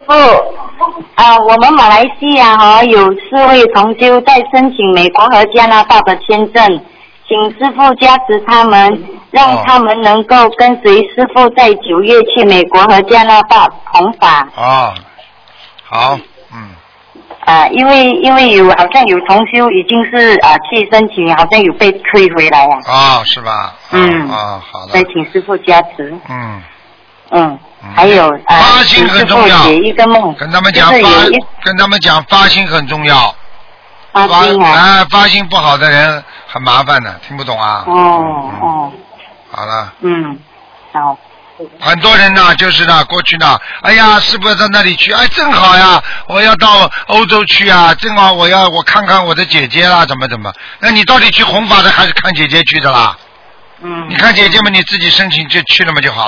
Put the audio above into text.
傅我们马来西亚有4位同修在申请美国和加拿大的签证，请师父加持他们，让他们能够跟随师父在9月去美国和加拿大弘法。 好， 因为好像有同修已经是去申请，好像有被退回来是吧？好的。 再请师父加持。还有发心很重要， 写一个梦， 跟他们讲发心很重要。发心不好的人很麻烦的，听不懂啊？好了。 好。 很多人呢，就是呢，过去呢，哎呀，师父到那里去，正好呀，我要到欧洲去啊，正好我看看我的姐姐啦，怎么？那你到底去弘法的还是看姐姐去的啦？你看姐姐们，你自己申请就去了嘛就好了。